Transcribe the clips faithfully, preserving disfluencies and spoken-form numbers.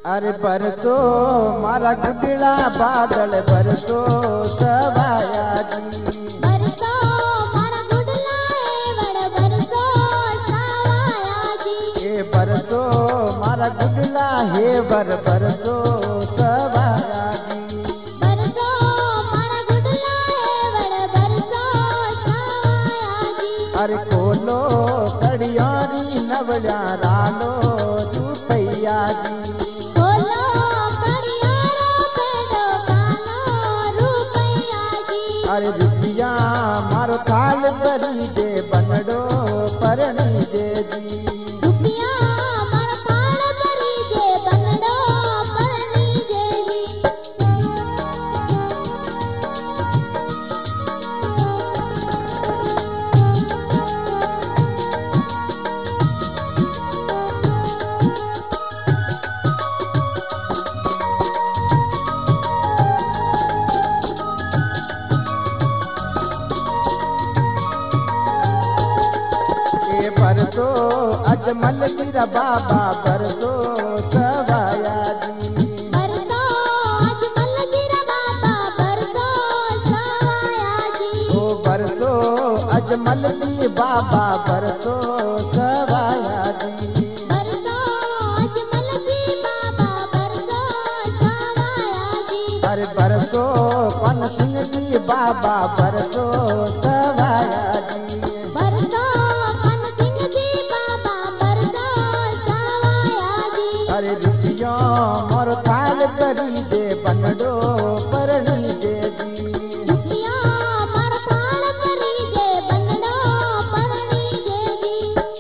अरे बरसो मारा गुडला बादल बरसो सवाया जी। बरसो मारा गुडला एवड़ बरसो सवाया जी। ए बरसो मारा गुडला हे बर बरसो सवाया जी। बरसो मारा गुडला एवड़ बरसो सवाया जी। अरे कोलो कड़ियारी नवल्या रालो रुपैया जी। अरे रुपया मारो थाल करी दे बनडो परणी दे जी। रुपया मारो थाल करी दे बनडो परणी दे जी। बरसो अजमल गिरा बाबा बरसो सवाया जी। बरसो अजमल गिरा बाबा बरसो सवाया जी। ओ बरसो अजमल की बाबा बरसो सवाया जी। बरसो अजमल की बाबा बरसो सवाया जी। अरे बरसो पन सिंह की बाबा बरसो सवाया जी। बरसो अरे रुपया मोर थाल करी दे बनडो परणी दे जी। रुपया मोर थाल करी दे बनडो परणी दे जी।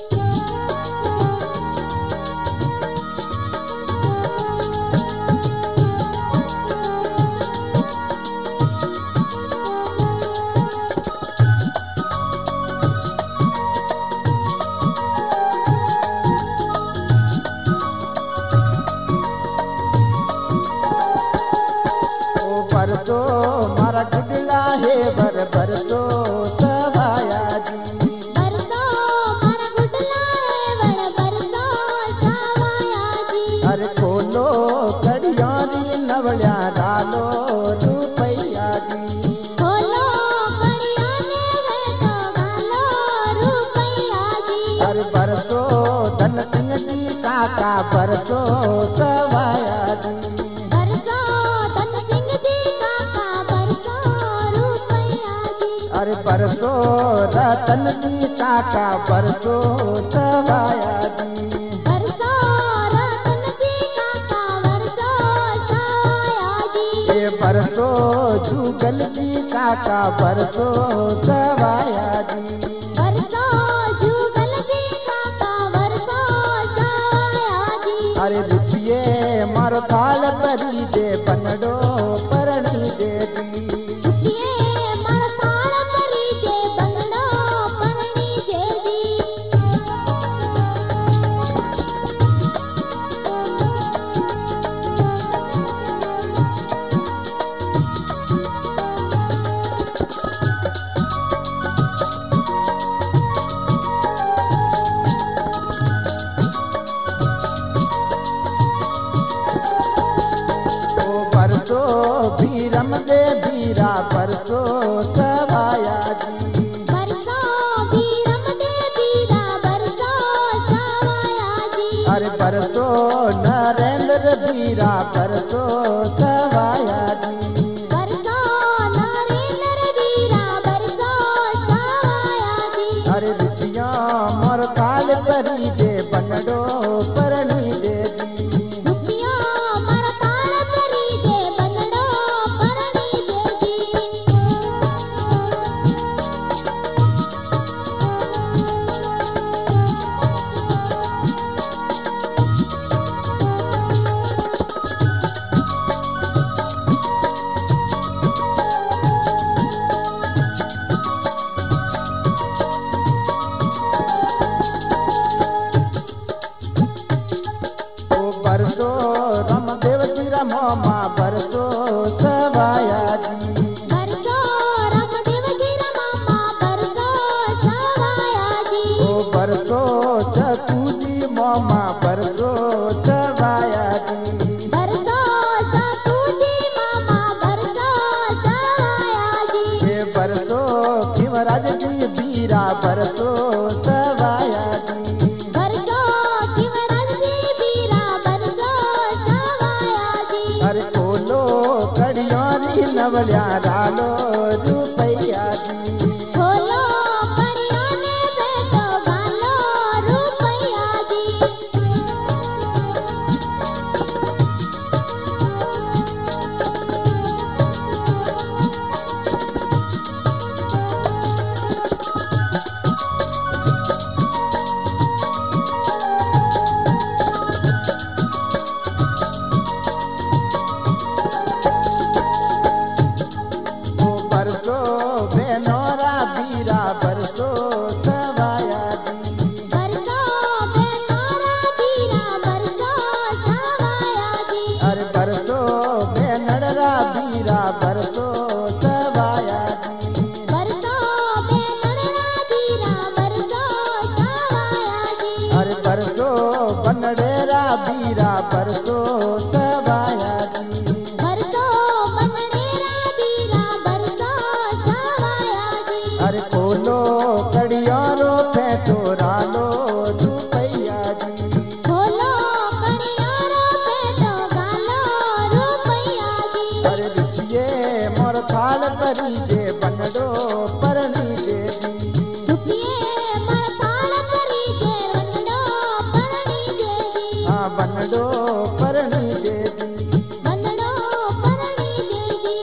बरसो मारा गुडला हे बर बरसो सवाया जी। बरसो मारा गुडला एवड़ बरसो सवाया जी। अरे खोलो कड़ियारी नवल्या डालो रुपैया जी। खोलो कड़ियारी तो गालो रुपैया जी। अरे बरसो धन सिंह जी काका बरसो सवाया जी। बरसो धन सिंह जी काका बरसो रुपैया जी। अरे बरसो रतन जी काका बरसो सवाया जी। बरसो रतन जी काका बरसो सवाया जी। ये बरसो जुगल जी काका बरसो सवाया जी। बरसो जुगल जी काका बरसो सवाया जी। अरे रुपये मारो थाल करी दे बनडो परणी दे जी। रुपये मारो थाल करी दे बनडो परणी दे जी। बरसो भीरम दे भीरा बरसो सवाया जी। बरसो भीरम दे भीरा बरसो सवाया जी। अरे बरसो नरेंद्र भीरा बरसो सवाया जी। बरसो नरेंद्र भीरा बरसो सवाया जी। अरे रुपया मोर थाल करी दे बनडो परणी दे जी। रुपया मोर थाल करी दे बनडो परणी दे जी। बरसो रामदेव जी रामा बरसो सवाया जी। बरसो रामदेव जी रामा बरसो सवाया जी। ओ बरसो चतू जी मोमा बरसो सवाया जी। बीरा बरसो सवाया जी बरसो शिवराज जी बीरा बरसो सवाया जी अरे कोलो कड़ियोरी नवलिया रालो रुपैया जी खोलो कड़ियों ने बैठो गालो रुपैया जी बरसो बेनोरा बीरा बरसो सवाया जी बरसो बेनोरा बीरा बरसो सवाया जी अरे बरसो बेनड़रा बीरा बरसो सवाया जी बरसो बेनड़रा बीरा बरसो सवाया जी अरे बरसो बनड़ेरा बीरा बरसो सवाया जी बरसो बनड़ेरा बीरा बरसो सवाया जी अरे कोलो कड़ियारो फेंटो रालो रुपैया जी खोलो कड़ियारो बैठो गालो रुपैया जी अरे रुपये मोर थाल करी दे बनडो परनी दे दी रुपये मर थाल करी दे बनडो परणी दे दी हाँ बनडो परनी दे दी बनडो परणी दे दी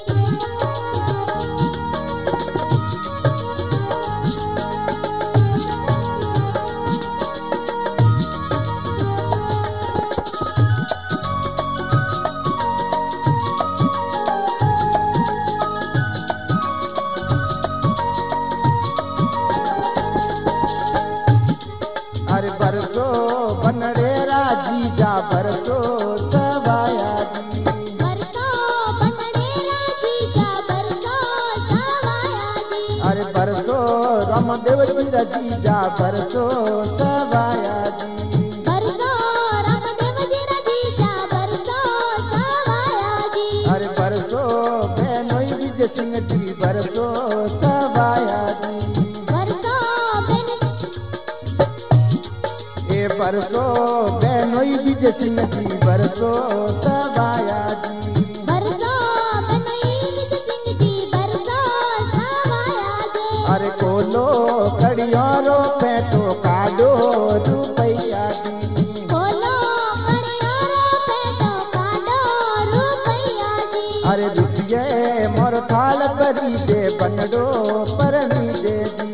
अरे बरसो बनड़ेरा जीजा बरसो सवाया जी बरसो बनड़ेरा जीजा बरसो सवाया जी अरे बरसो रामदेव जीरा जीजा बरसो सवाया जी बरसो रामदेव जीरा जीजा बरसो सवाया जी अरे बरसो बेनोई विजय सिंह जी बरसो सवाया जी बरसो बेन ए बरसो बेनोई विजय सिंह जी बरसो सवाया जी बरसो बनई विज सिंह जी बरसो सवाया जी अरे कोलो कड़ियारो पेटो काडो रुपैया जी खोलो कड़ियारो बैठो गालो रुपैया जी अरे रुपये मोर थाल करी दे बनडो परनी दे दी